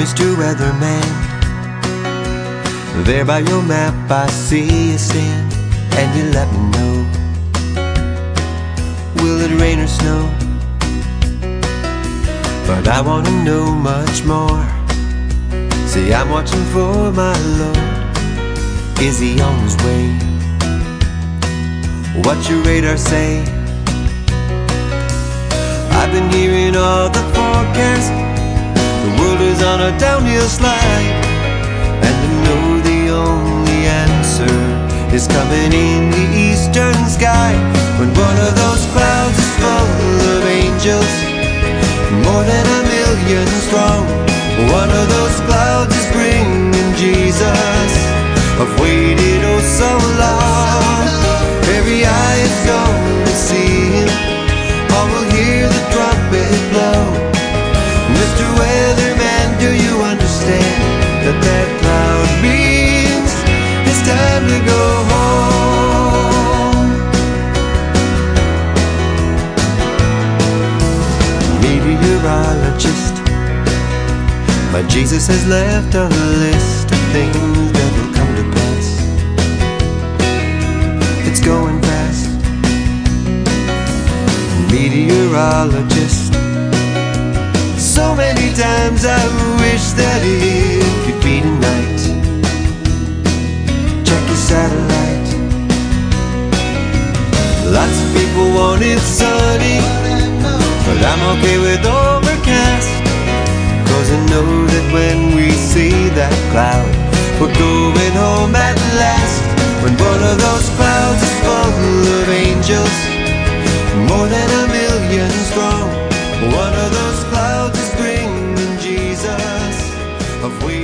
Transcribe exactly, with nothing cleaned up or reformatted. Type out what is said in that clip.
Mister Weatherman, there by your map I see you stand, and you let me know, will it rain or snow? But I want to know much more. See, I'm watching for my Lord. Is he on his way? What's your radar say? I've been hearing all the forecasts. The world is on a downhill slide, and I know the only answer is coming in the eastern sky, when one of those clouds is full of angels, more than a million strong. One of those clouds is bringing Jesus. I've waited oh so long. Every eye is gonna see him, all will hear the trumpet blow. Mister Weatherman, do you understand that that cloud means it's time to go home? Meteorologist, my Jesus has left a list of things that will come to pass. It's going fast. Meteorologist, so many times I wish that it could be tonight. Check your satellite. Lots of people want it sunny, but I'm okay with overcast, 'cause I know that when we see that cloud, we're going home at last. When one of those clouds is full of angels, more than a million strong. One of those clouds is bringing Jesus. Of we